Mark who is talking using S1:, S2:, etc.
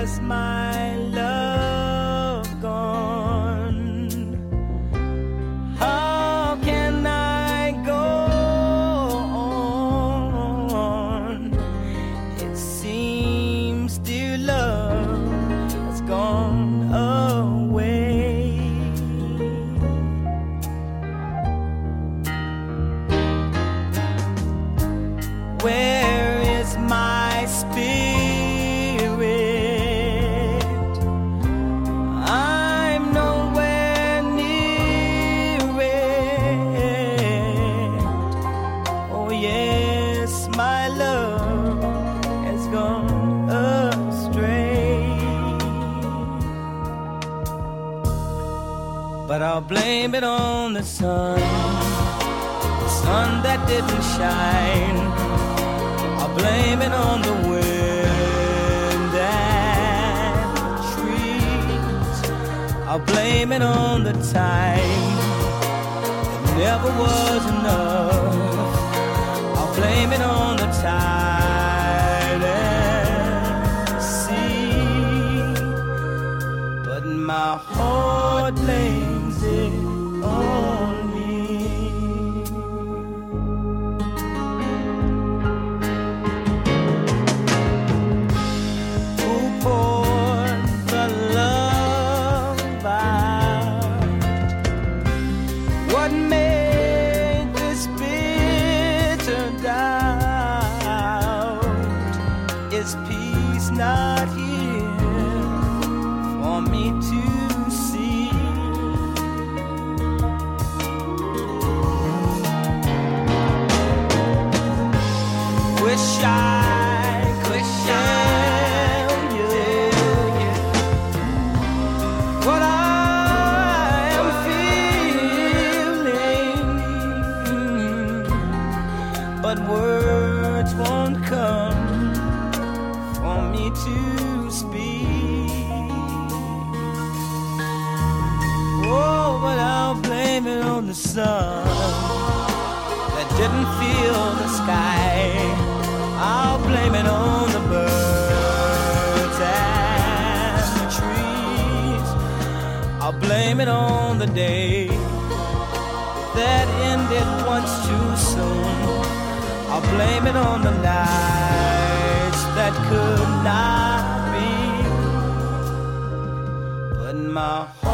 S1: is my love gone? How can I go on? It seems dear love has gone away. Where is my spirit? I'm nowhere near it. Oh yes, my love has gone astray. But I'll blame it on the sun that didn't shine. I'll blame it on the wind and the trees. I'll blame it on the time. It never was enough. I'll blame it on the tide and the sea. But my heart blames it on me. What made this bitter doubt? Is peace not here for me to see? Wish I could tell you what I am feeling, but words won't come for me to speak. Oh, but I'll blame it on the sun that didn't feel the sky. I'll blame it on the birds and the trees. I'll blame it on the day that ended once too soon. I'll blame it on the nights that could not be. But my